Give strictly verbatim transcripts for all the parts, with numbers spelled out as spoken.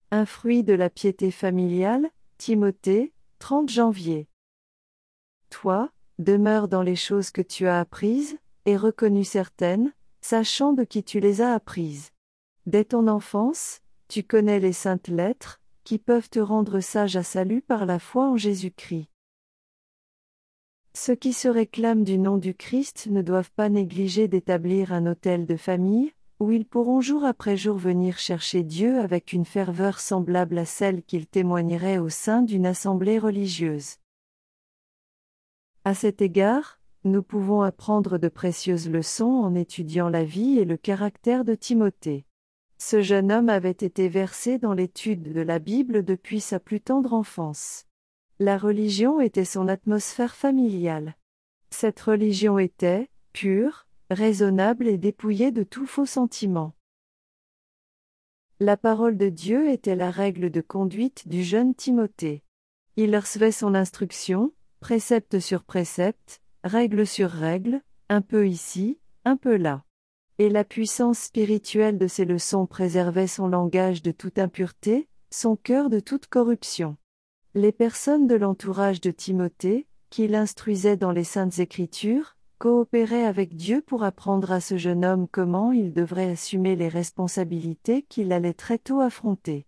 Un fruit de la piété familiale, Timothée, trente janvier. Toi, demeure dans les choses que tu as apprises, et reconnues certaines, sachant de qui tu les as apprises. Dès ton enfance, tu connais les saintes lettres, qui peuvent te rendre sage à salut par la foi en Jésus-Christ. Ceux qui se réclament du nom du Christ ne doivent pas négliger d'établir un autel de famille, où ils pourront jour après jour venir chercher Dieu avec une ferveur semblable à celle qu'ils témoigneraient au sein d'une assemblée religieuse. À cet égard, nous pouvons apprendre de précieuses leçons en étudiant la vie et le caractère de Timothée. Ce jeune homme avait été versé dans l'étude de la Bible depuis sa plus tendre enfance. La religion était son atmosphère familiale. Cette religion était pure, raisonnable et dépouillée de tout faux sentiment. La parole de Dieu était la règle de conduite du jeune Timothée. Il recevait son instruction, précepte sur précepte, règle sur règle, un peu ici, un peu là. Et la puissance spirituelle de ces leçons préservait son langage de toute impureté, son cœur de toute corruption. Les personnes de l'entourage de Timothée, qui l'instruisaient dans les Saintes Écritures, coopéraient avec Dieu pour apprendre à ce jeune homme comment il devrait assumer les responsabilités qu'il allait très tôt affronter.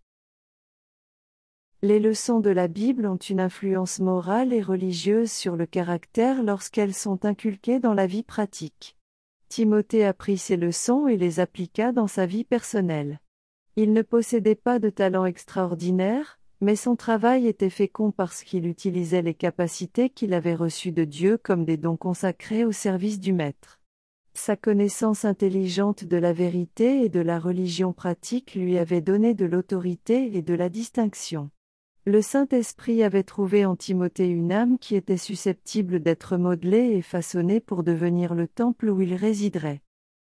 Les leçons de la Bible ont une influence morale et religieuse sur le caractère lorsqu'elles sont inculquées dans la vie pratique. Timothée apprit ces leçons et les appliqua dans sa vie personnelle. Il ne possédait pas de talent extraordinaire, mais son travail était fécond parce qu'il utilisait les capacités qu'il avait reçues de Dieu comme des dons consacrés au service du Maître. Sa connaissance intelligente de la vérité et de la religion pratique lui avait donné de l'autorité et de la distinction. Le Saint-Esprit avait trouvé en Timothée une âme qui était susceptible d'être modelée et façonnée pour devenir le temple où il résiderait.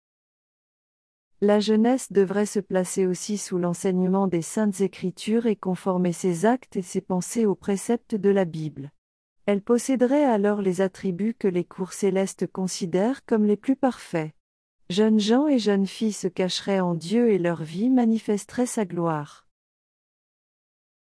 La jeunesse devrait se placer aussi sous l'enseignement des Saintes Écritures et conformer ses actes et ses pensées aux préceptes de la Bible. Elle posséderait alors les attributs que les cours célestes considèrent comme les plus parfaits. Jeunes gens et jeunes filles se cacheraient en Dieu et leur vie manifesterait sa gloire.